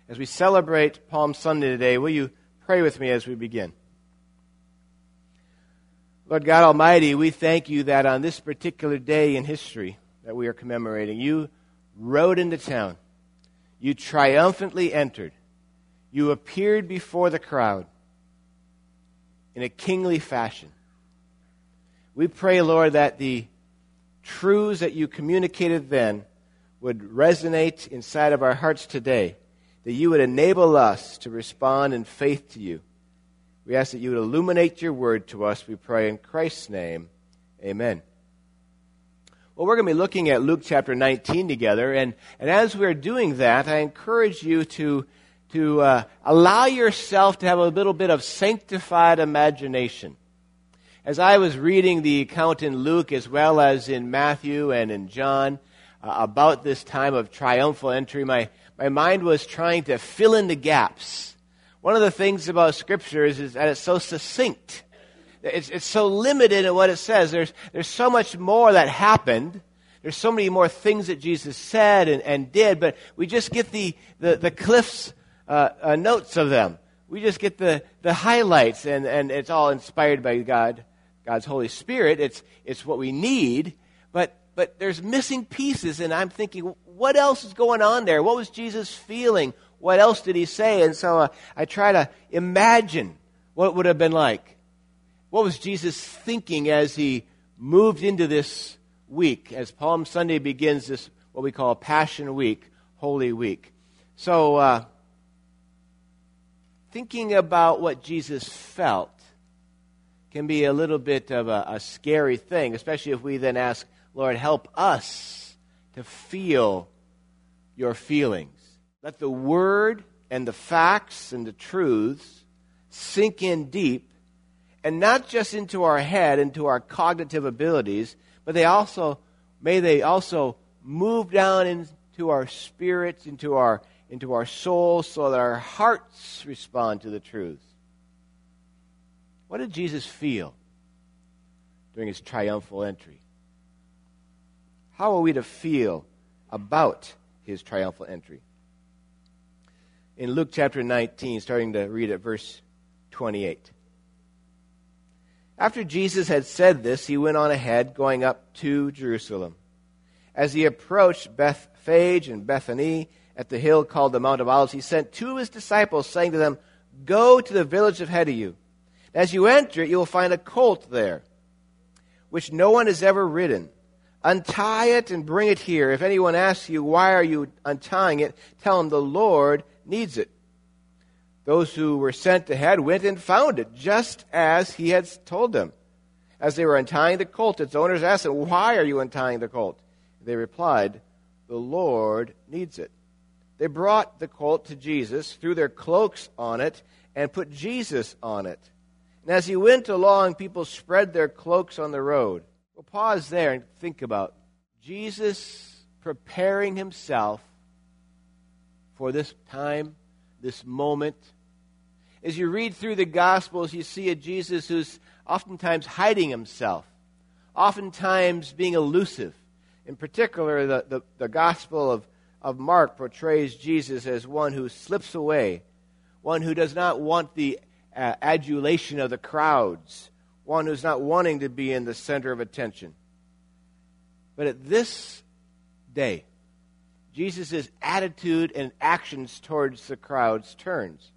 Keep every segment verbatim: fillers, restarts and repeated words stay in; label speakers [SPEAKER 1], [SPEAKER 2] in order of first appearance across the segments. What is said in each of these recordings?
[SPEAKER 1] As we celebrate Palm Sunday today, will you pray with me as we begin? Lord God Almighty, we thank you that on this particular day in history that we are commemorating, you rode into town. You triumphantly entered. You appeared before the crowd in a kingly fashion. We pray, Lord, that the truths that you communicated then would resonate inside of our hearts today, that you would enable us to respond in faith to you. We ask that you would illuminate your word to us, we pray in Christ's name. Amen. Well, we're going to be looking at Luke chapter nineteen together, and, and as we're doing that, I encourage you to, to uh, allow yourself to have a little bit of sanctified imagination. As I was reading the account in Luke as well as in Matthew and in John uh, about this time of triumphal entry, my, my mind was trying to fill in the gaps. One of the things about Scripture is, is that it's so succinct. It's, it's so limited in what it says. There's, there's so much more that happened. There's so many more things that Jesus said and, and did, but we just get the, the, the Cliff's uh, uh, notes of them. We just get the, the highlights, and, and it's all inspired by God, God's Holy Spirit. It's, it's what we need, but, but there's missing pieces, and I'm thinking, what else is going on there? What was Jesus feeling? What else did he say? And so uh, I try to imagine what it would have been like. What was Jesus thinking as he moved into this week, as Palm Sunday begins this, what we call Passion Week, Holy Week. So uh, thinking about what Jesus felt can be a little bit of a, a scary thing, especially if we then ask, Lord, help us to feel your feelings. Let the word and the facts and the truths sink in deep, and not just into our head, into our cognitive abilities, but they also may they also move down into our spirits, into our into our souls, so that our hearts respond to the truth. What did Jesus feel during his triumphal entry? How are we to feel about his triumphal entry? In Luke chapter nineteen, starting to read at verse twenty-eight. After Jesus had said this, he went on ahead, going up to Jerusalem. As he approached Bethphage and Bethany at the hill called the Mount of Olives, he sent two of his disciples, saying to them, "Go to the village ahead of you. As you enter it, you will find a colt there, which no one has ever ridden. Untie it and bring it here. If anyone asks you, 'Why are you untying it?' tell him the Lord needs it." Those who were sent ahead went and found it, just as he had told them. As they were untying the colt, its owners asked them, "Why are you untying the colt?" They replied, "The Lord needs it." They brought the colt to Jesus, threw their cloaks on it, and put Jesus on it. And as he went along, people spread their cloaks on the road. We'll pause there and think about Jesus preparing himself for this time, this moment. As you read through the Gospels, you see a Jesus who's oftentimes hiding himself, oftentimes being elusive. In particular, the, the, the Gospel of, of Mark portrays Jesus as one who slips away, one who does not want the uh, adulation of the crowds, one who's not wanting to be in the center of attention. But at this day, Jesus' attitude and actions towards the crowds turns.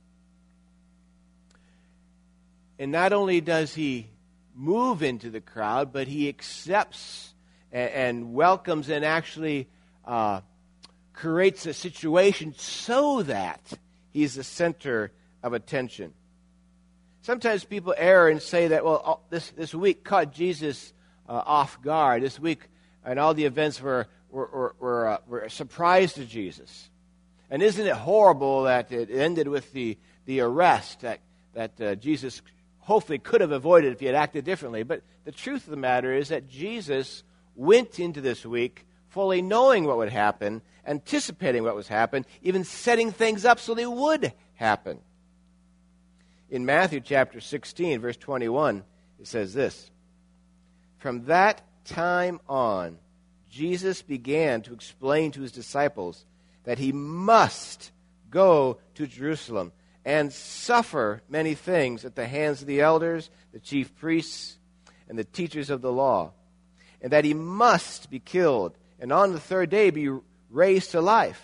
[SPEAKER 1] And not only does he move into the crowd, but he accepts and, and welcomes and actually uh, creates a situation so that he's the center of attention. Sometimes people err and say that, well, this, this week caught Jesus uh, off guard. This week and all the events were were, were, were, uh, were a surprise to Jesus. And isn't it horrible that it ended with the, the arrest that, that uh, Jesus hopefully could have avoided if he had acted differently. But the truth of the matter is that Jesus went into this week fully knowing what would happen, anticipating what was happen, even setting things up so they would happen. In Matthew chapter sixteen, verse twenty-one, it says this, "From that time on, Jesus began to explain to his disciples that he must go to Jerusalem and suffer many things at the hands of the elders, the chief priests, and the teachers of the law, and that he must be killed, and on the third day be raised to life.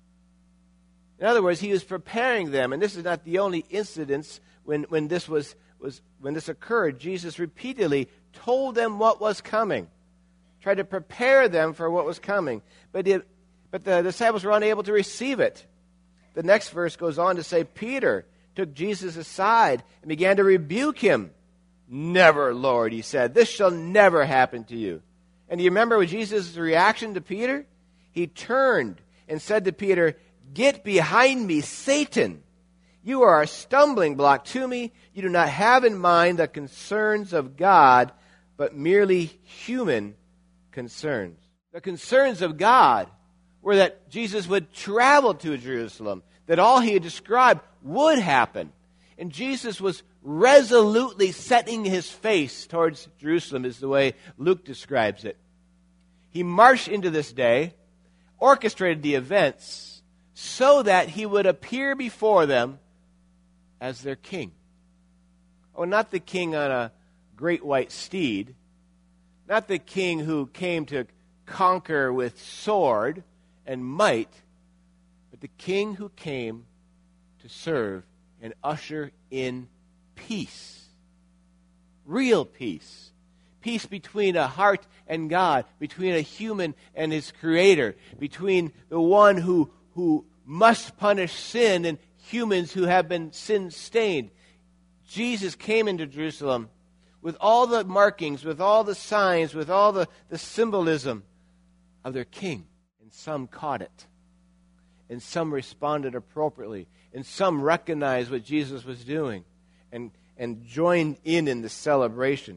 [SPEAKER 1] In other words, he was preparing them, and this is not the only incidents when, when this was, was when this occurred. Jesus repeatedly told them what was coming, tried to prepare them for what was coming, but it, but the disciples were unable to receive it. The next verse goes on to say, Peter took Jesus aside and began to rebuke him. Never, Lord, he said, this shall never happen to you. And do you remember what Jesus' reaction to Peter? He turned and said to Peter, get behind me, Satan. You are a stumbling block to me. You do not have in mind the concerns of God, but merely human concerns. The concerns of God were that Jesus would travel to Jerusalem, that all he had described would happen. And Jesus was resolutely setting his face towards Jerusalem, is the way Luke describes it. He marched into this day, orchestrated the events, so that he would appear before them as their king. Oh, not the king on a great white steed, not the king who came to conquer with sword and might, but the king who came to serve and usher in peace. Real peace. Peace between a heart and God, between a human and his creator, between the one who, who must punish sin and humans who have been sin-stained. Jesus came into Jerusalem with all the markings, with all the signs, with all the, the symbolism of their king. And some caught it. And some responded appropriately. And some recognized what Jesus was doing and, and joined in in the celebration.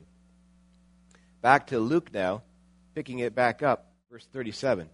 [SPEAKER 1] Back to Luke now, picking it back up, verse thirty-seven.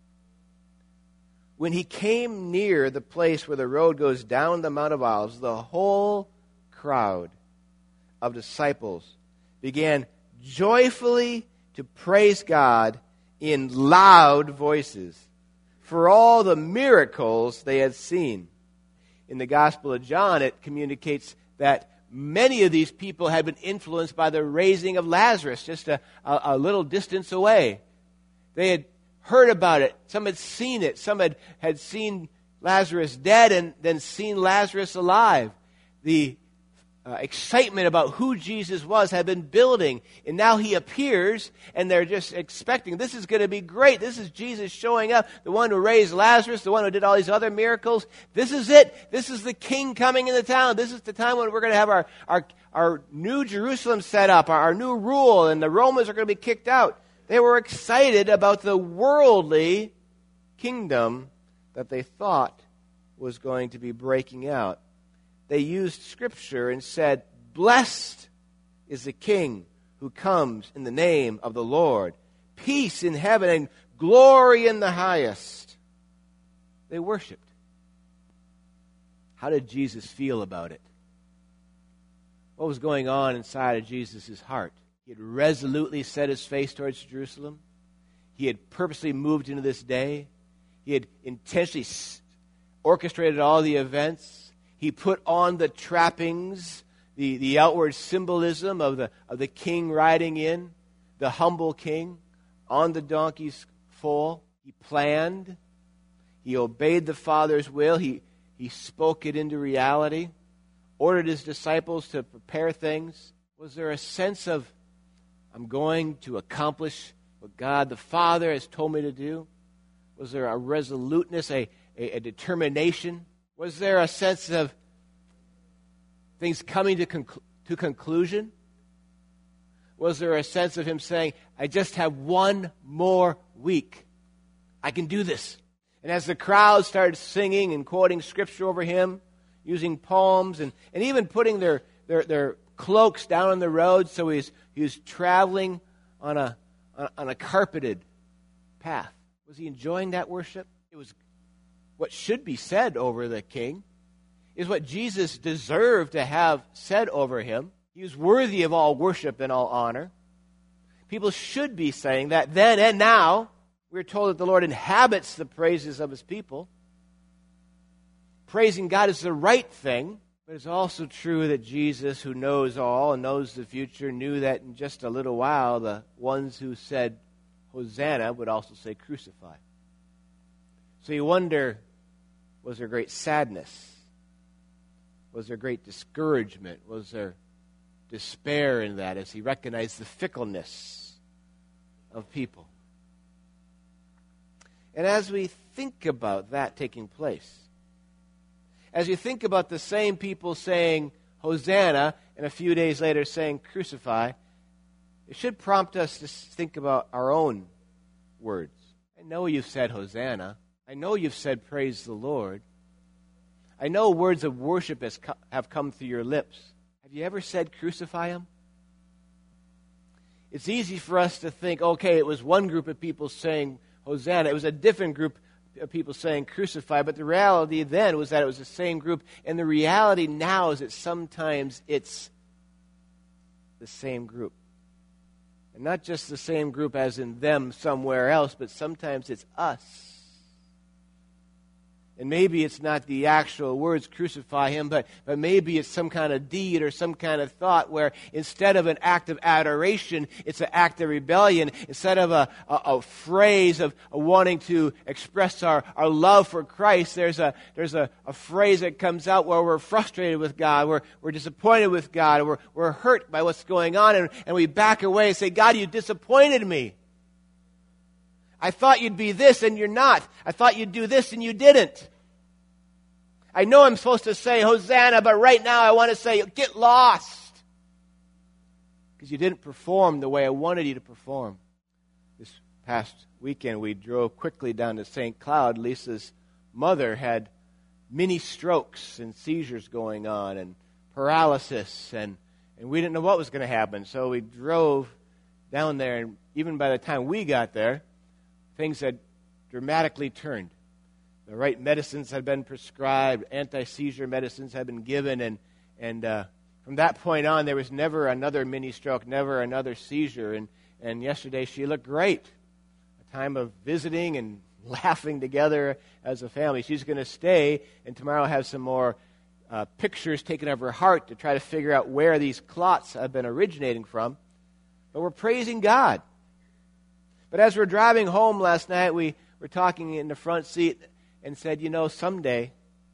[SPEAKER 1] When he came near the place where the road goes down the Mount of Olives, the whole crowd of disciples began joyfully to praise God in loud voices for all the miracles they had seen. In the Gospel of John, it communicates that many of these people had been influenced by the raising of Lazarus just a, a, a little distance away. They had heard about it. Some had seen it. Some had, had seen Lazarus dead and then seen Lazarus alive. The uh, excitement about who Jesus was had been building. And now he appears and they're just expecting, this is going to be great. This is Jesus showing up, the one who raised Lazarus, the one who did all these other miracles. This is it. This is the king coming into town. This is the time when we're going to have our, our, our new Jerusalem set up, our, our new rule, and the Romans are going to be kicked out. They were excited about the worldly kingdom that they thought was going to be breaking out. They used Scripture and said, blessed is the King who comes in the name of the Lord. Peace in heaven and glory in the highest. They worshiped. How did Jesus feel about it? What was going on inside of Jesus' heart? He had resolutely set his face towards Jerusalem. He had purposely moved into this day. He had intentionally orchestrated all the events. He put on the trappings, the, the outward symbolism of the, of the king riding in, the humble king on the donkey's foal. He planned. He obeyed the Father's will. He, he spoke it into reality, ordered his disciples to prepare things. Was there a sense of, I'm going to accomplish what God the Father has told me to do? Was there a resoluteness, a, a, a determination? Was there a sense of things coming to, conclu- to conclusion? Was there a sense of him saying, I just have one more week. I can do this. And as the crowd started singing and quoting Scripture over him, using poems, and, and even putting their, their, their cloaks down on the road, so he's, he was traveling on a, on a carpeted path. Was he enjoying that worship? It was what should be said over the king, is what Jesus deserved to have said over him. He was worthy of all worship and all honor. People should be saying that then and now. We're told that the Lord inhabits the praises of his people. praising God is the right thing, but it's also true that Jesus, who knows all and knows the future, knew that in just a little while the ones who said Hosanna would also say crucify. So you wonder, was there great sadness? Was there great discouragement? Was there despair in that as he recognized the fickleness of people? And as we think about that taking place, as you think about the same people saying Hosanna and a few days later saying crucify, it should prompt us to think about our own words. I know you've said Hosanna. I know you've said praise the Lord. I know words of worship has co- have come through your lips. Have you ever said crucify him? It's easy for us to think, okay, it was one group of people saying Hosanna. It was a different group of people saying crucify. But the reality then was that it was the same group. And the reality now is that sometimes it's the same group. And not just the same group as in them somewhere else, but sometimes it's us. And maybe it's not the actual words, crucify him, but, but maybe it's some kind of deed or some kind of thought where instead of an act of adoration, it's an act of rebellion. Instead of a, a, a phrase of a wanting to express our, our love for Christ, there's a there's a, a phrase that comes out where we're frustrated with God, we're, we're disappointed with God, we're, we're hurt by what's going on, and, and we back away and say, God, you disappointed me. I thought you'd be this and you're not. I thought you'd do this and you didn't. I know I'm supposed to say Hosanna, but right now I want to say get lost. Because you didn't perform the way I wanted you to perform. This past weekend we drove quickly down to Saint Cloud. Lisa's mother had mini strokes and seizures going on and paralysis, and, and we didn't know what was going to happen. So we drove down there, and even by the time we got there, things had dramatically turned. The right medicines had been prescribed, anti-seizure medicines had been given, and and uh, from that point on, there was never another mini stroke, never another seizure. And, and yesterday, she looked great. A time of visiting and laughing together as a family. She's going to stay, and tomorrow have some more uh, pictures taken of her heart to try to figure out where these clots have been originating from. But we're praising God. But as we're driving home last night, we were talking in the front seat and said, you know, someday,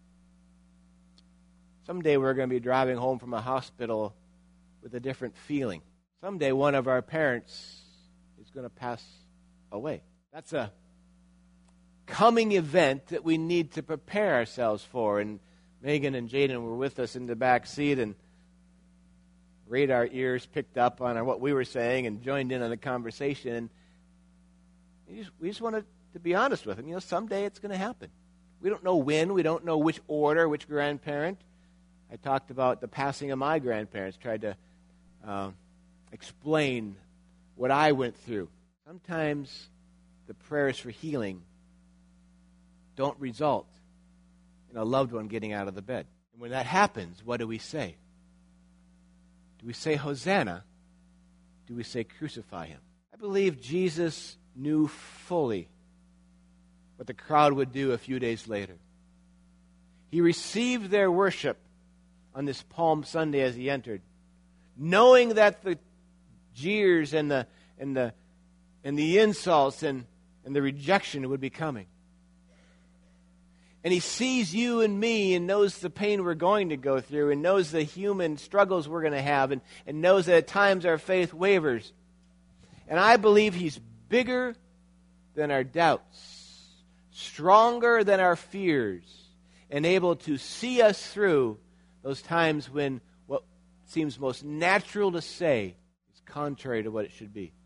[SPEAKER 1] someday we're going to be driving home from a hospital with a different feeling. Someday one of our parents is going to pass away. That's a coming event that we need to prepare ourselves for. And Megan and Jaden were with us in the back seat, and radar ears picked up on what we were saying and joined in on the conversation. And we just, we just wanted to be honest with them. You know, someday it's going to happen. We don't know when. We don't know which order, which grandparent. I talked about the passing of my grandparents, tried to uh, explain what I went through. Sometimes the prayers for healing don't result in a loved one getting out of the bed. And when that happens, what do we say? Do we say Hosanna? Do we say crucify him? I believe Jesus knew fully what the crowd would do a few days later. He received their worship on this Palm Sunday as he entered, knowing that the jeers and the and the and the insults and, and the rejection would be coming. And he sees you and me and knows the pain we're going to go through and knows the human struggles we're going to have and, and knows that at times our faith wavers. And I believe he's bigger than our doubts, stronger than our fears, and able to see us through those times when what seems most natural to say is contrary to what it should be.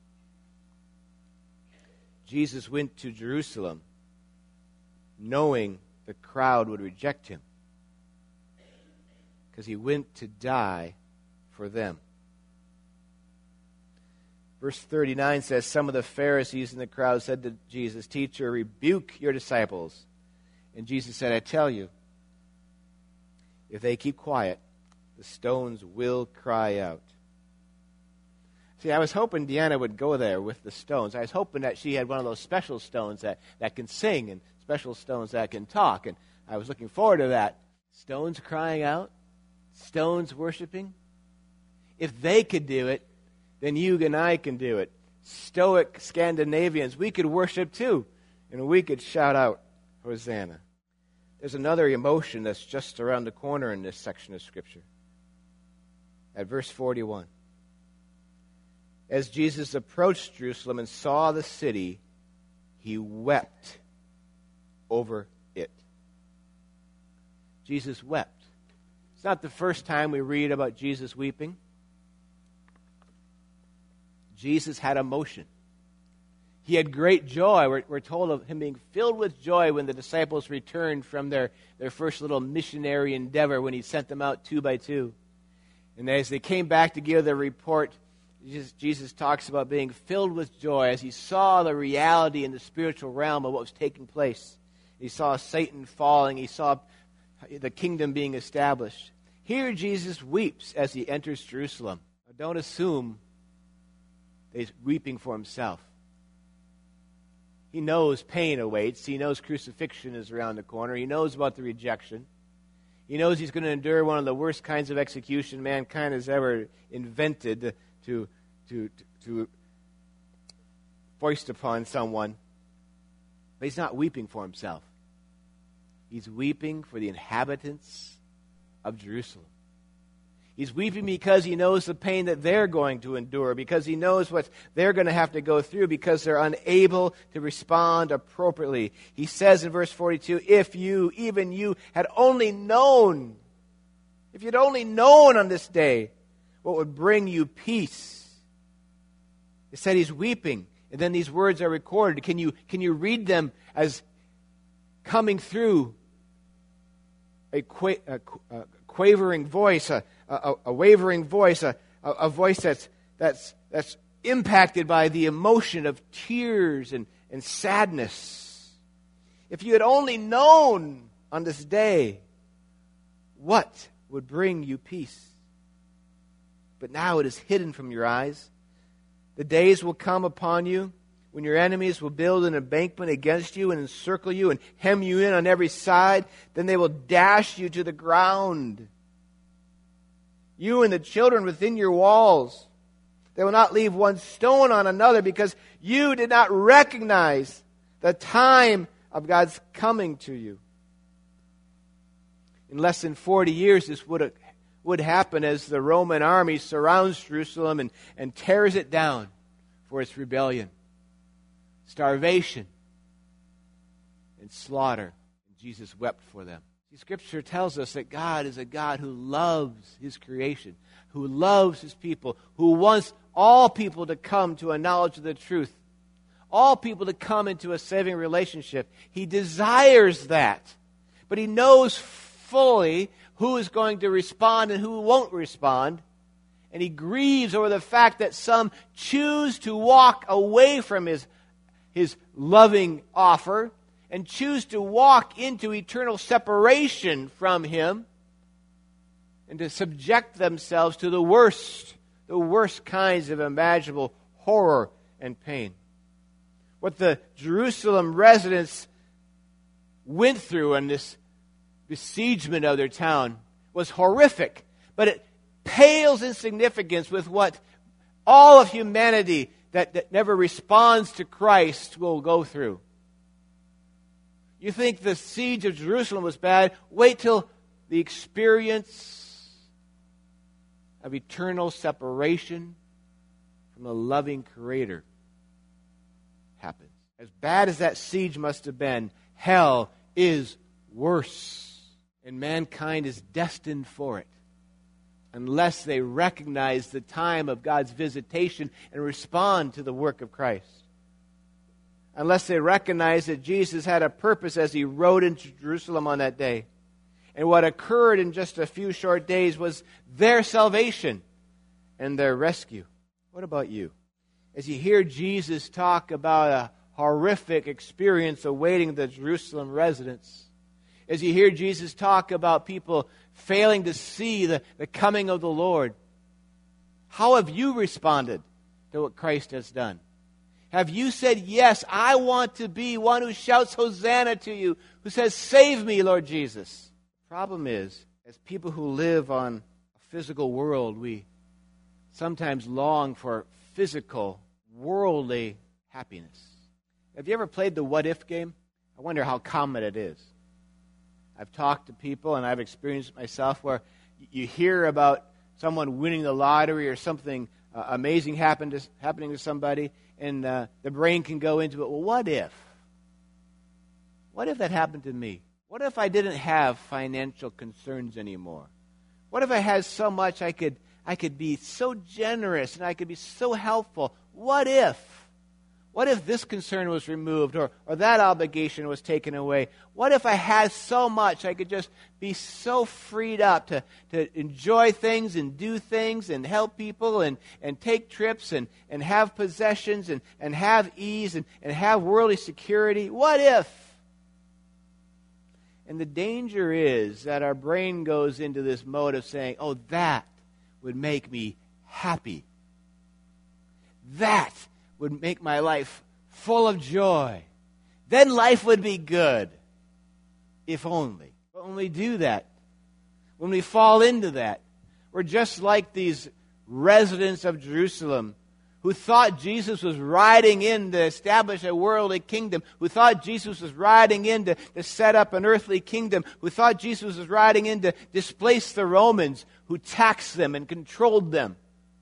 [SPEAKER 1] Jesus went to Jerusalem knowing the crowd would reject him because he went to die for them. Verse thirty-nine says, some of the Pharisees in the crowd said to Jesus, Teacher, rebuke your disciples. And Jesus said, I tell you, if they keep quiet, the stones will cry out. See, I was hoping Deanna would go there with the stones. I was hoping that she had one of those special stones that, that can sing and special stones that can talk. And I was looking forward to that. Stones crying out, stones worshiping. If they could do it, then you and I can do it. Stoic Scandinavians, we could worship too, and we could shout out, Hosanna. There's another emotion that's just around the corner in this section of Scripture. At verse forty-one. As Jesus approached Jerusalem and saw the city, he wept over it. Jesus wept. It's not the first time we read about Jesus weeping. Jesus had emotion. He had great joy. We're, we're told of him being filled with joy when the disciples returned from their, their first little missionary endeavor, when he sent them out two by two. And as they came back to give their report, Jesus, Jesus talks about being filled with joy as he saw the reality in the spiritual realm of what was taking place. He saw Satan falling. He saw the kingdom being established. Here Jesus weeps as he enters Jerusalem. Now, don't assume that he's weeping for himself. He knows pain awaits. He knows crucifixion is around the corner. He knows about the rejection. He knows he's going to endure one of the worst kinds of execution mankind has ever invented to, to, to, to foist upon someone. But he's not weeping for himself. He's weeping for the inhabitants of Jerusalem. He's weeping because he knows the pain that they're going to endure, because he knows what they're going to have to go through, because they're unable to respond appropriately. He says in verse forty-two, if you, even you, had only known, if you'd only known on this day what would bring you peace. It said he's weeping, and then these words are recorded. Can you, can you read them as coming through a, qua- a, a quavering voice, a A, a wavering voice, a, a, a voice that's, that's, that's impacted by the emotion of tears and, and sadness. If you had only known on this day what would bring you peace. But now it is hidden from your eyes. The days will come upon you when your enemies will build an embankment against you and encircle you and hem you in on every side. Then they will dash you to the ground, you and the children within your walls. They will not leave one stone on another, because you did not recognize the time of God's coming to you. In less than forty years, this would, would happen as the Roman army surrounds Jerusalem and, and tears it down for its rebellion, starvation, and slaughter. And Jesus wept for them. See, Scripture tells us that God is a God who loves His creation, who loves His people, who wants all people to come to a knowledge of the truth, all people to come into a saving relationship. He desires that, but He knows fully who is going to respond and who won't respond, and He grieves over the fact that some choose to walk away from His, his loving offer and choose to walk into eternal separation from Him and to subject themselves to the worst, the worst kinds of imaginable horror and pain. What the Jerusalem residents went through in this besiegement of their town was horrific, but it pales in significance with what all of humanity that, that never responds to Christ will go through. You think the siege of Jerusalem was bad? Wait till the experience of eternal separation from the loving Creator happens. As bad as that siege must have been, hell is worse. And mankind is destined for it, unless they recognize the time of God's visitation and respond to the work of Christ. Unless they recognize that Jesus had a purpose as He rode into Jerusalem on that day. And what occurred in just a few short days was their salvation and their rescue. What about you? As you hear Jesus talk about a horrific experience awaiting the Jerusalem residents, as you hear Jesus talk about people failing to see the, the coming of the Lord, how have you responded to what Christ has done? Have you said, yes, I want to be one who shouts Hosanna to you, who says, save me, Lord Jesus? The problem is, as people who live on a physical world, we sometimes long for physical, worldly happiness. Have you ever played the what if game? I wonder how common it is. I've talked to people, and I've experienced it myself, where you hear about someone winning the lottery or something uh, amazing happen to, happening to somebody, and uh, the brain can go into it. Well, what if? What if that happened to me? What if I didn't have financial concerns anymore? What if I had so much I could I could be so generous and I could be so helpful? What if? What if this concern was removed, or, or that obligation was taken away? What if I had so much I could just be so freed up to, to enjoy things and do things and help people and, and take trips and, and have possessions and, and have ease and, and have worldly security? What if? And the danger is that our brain goes into this mode of saying, oh, that would make me happy. That would make my life full of joy. Then life would be good. If only. But when we do that, when we fall into that, we're just like these residents of Jerusalem who thought Jesus was riding in to establish a worldly kingdom, who thought Jesus was riding in to, to set up an earthly kingdom, who thought Jesus was riding in to displace the Romans who taxed them and controlled them.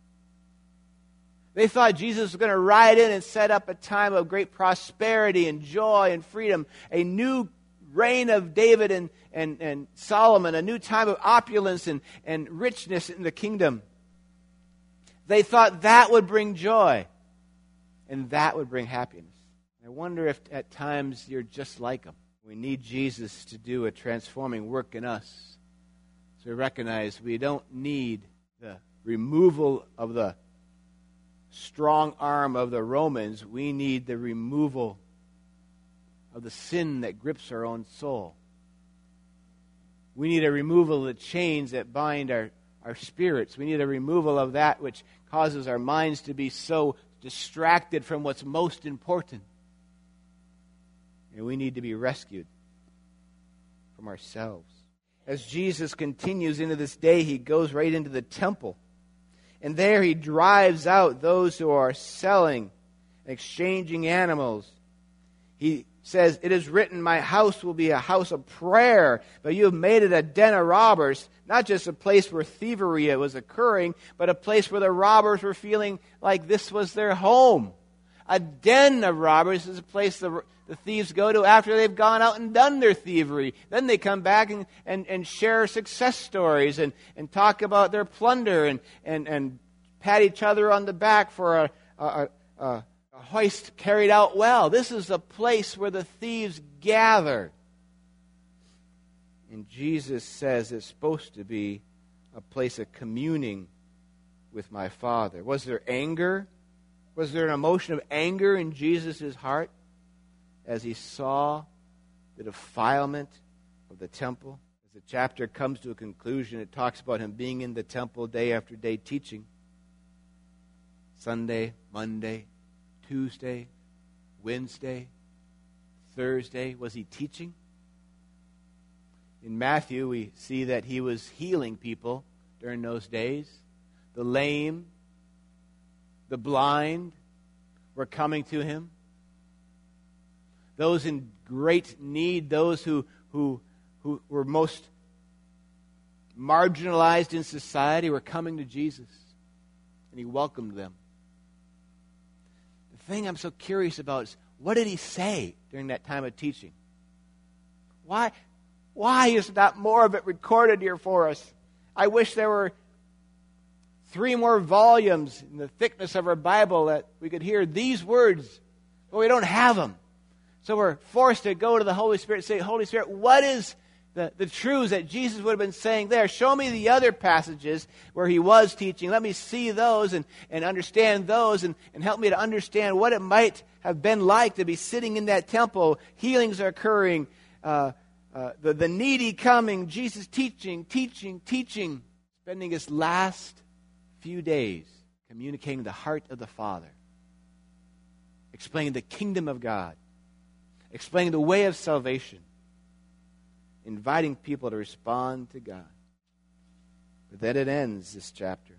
[SPEAKER 1] They thought Jesus was going to ride in and set up a time of great prosperity and joy and freedom, a new reign of David and, and, and Solomon, a new time of opulence and, and richness in the kingdom. They thought that would bring joy and that would bring happiness. I wonder if at times you're just like them. We need Jesus to do a transforming work in us. So we recognize we don't need the removal of the strong arm of the Romans. We need the removal of the sin that grips our own soul. We need a removal of the chains that bind our, our spirits. We need a removal of that which causes our minds to be so distracted from what's most important. And we need to be rescued from ourselves. As Jesus continues into this day, he goes right into the temple. And there he drives out those who are selling, exchanging animals. He says, it is written, my house will be a house of prayer, but you have made it a den of robbers. Not just a place where thievery was occurring, but a place where the robbers were feeling like this was their home. A den of robbers is a place the, the thieves go to after they've gone out and done their thievery. Then they come back and, and, and share success stories and, and talk about their plunder and, and, and pat each other on the back for a, a, a, a hoist carried out well. This is a place where the thieves gather. And Jesus says it's supposed to be a place of communing with my Father. Was there anger? Was there an emotion of anger in Jesus' heart as he saw the defilement of the temple? As the chapter comes to a conclusion, it talks about him being in the temple day after day teaching. Sunday, Monday, Tuesday, Wednesday, Thursday. Was he teaching? In Matthew, we see that he was healing people during those days. The lame, the blind were coming to him. Those in great need, those who, who, who were most marginalized in society were coming to Jesus. And he welcomed them. The thing I'm so curious about is, what did he say during that time of teaching? Why, why is not more of it recorded here for us? I wish there were three more volumes in the thickness of our Bible that we could hear these words, but we don't have them. So we're forced to go to the Holy Spirit and say, Holy Spirit, what is the, the truths that Jesus would have been saying there? Show me the other passages where he was teaching. Let me see those and, and understand those and, and help me to understand what it might have been like to be sitting in that temple. Healings are occurring, uh, uh, the, the needy coming, Jesus teaching, teaching, teaching, spending his last few days communicating the heart of the Father, explaining the kingdom of God, explaining the way of salvation, inviting people to respond to God. But then it ends, this chapter.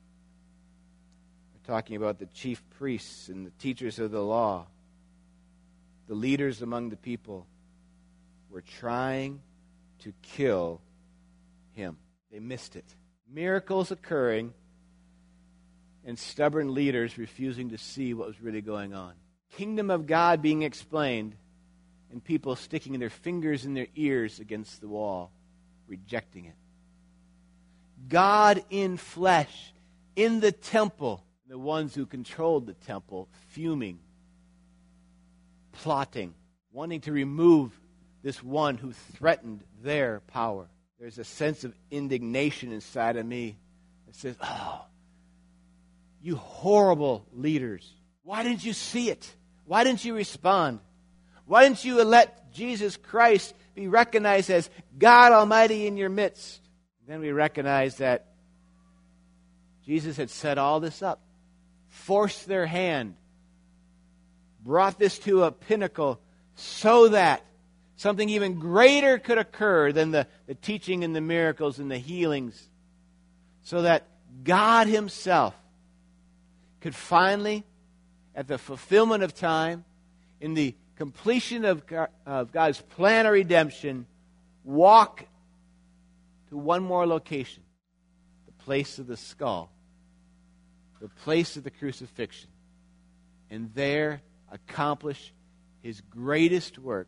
[SPEAKER 1] We're talking about the chief priests and the teachers of the law, the leaders among the people, were trying to kill him. They missed it. Miracles occurring and stubborn leaders refusing to see what was really going on. Kingdom of God being explained and people sticking their fingers in their ears against the wall, rejecting it. God in flesh, in the temple, the ones who controlled the temple, fuming, plotting, wanting to remove this one who threatened their power. There's a sense of indignation inside of me that says, oh, you horrible leaders. Why didn't you see it? Why didn't you respond? Why didn't you let Jesus Christ be recognized as God Almighty in your midst? Then we recognize that Jesus had set all this up, forced their hand, brought this to a pinnacle so that something even greater could occur than the, the teaching and the miracles and the healings, so that God Himself could finally, at the fulfillment of time, in the completion of, of God's plan of redemption, walk to one more location, the place of the skull, the place of the crucifixion, and there accomplish His greatest work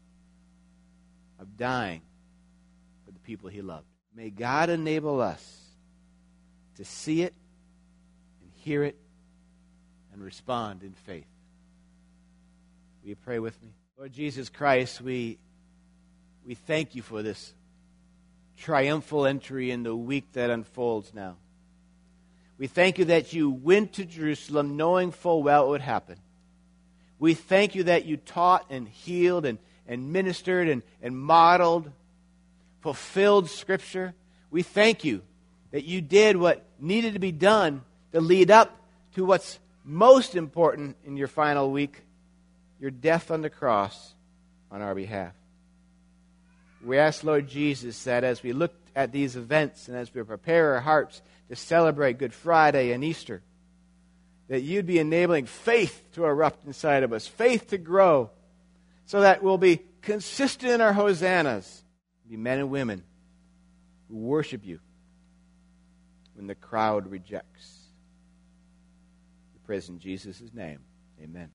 [SPEAKER 1] of dying for the people He loved. May God enable us to see it and hear it and respond in faith. Will you pray with me? Lord Jesus Christ, we, we thank You for this triumphal entry in the week that unfolds now. We thank You that You went to Jerusalem knowing full well what would happen. We thank You that You taught and healed and, and ministered and, and modeled, fulfilled Scripture. We thank You that You did what needed to be done to lead up to what's most important in Your final week, Your death on the cross on our behalf. We ask, Lord Jesus, that as we look at these events and as we prepare our hearts to celebrate Good Friday and Easter, that You'd be enabling faith to erupt inside of us, faith to grow, so that we'll be consistent in our hosannas, be men and women who worship You when the crowd rejects. We praise in Jesus' name. Amen.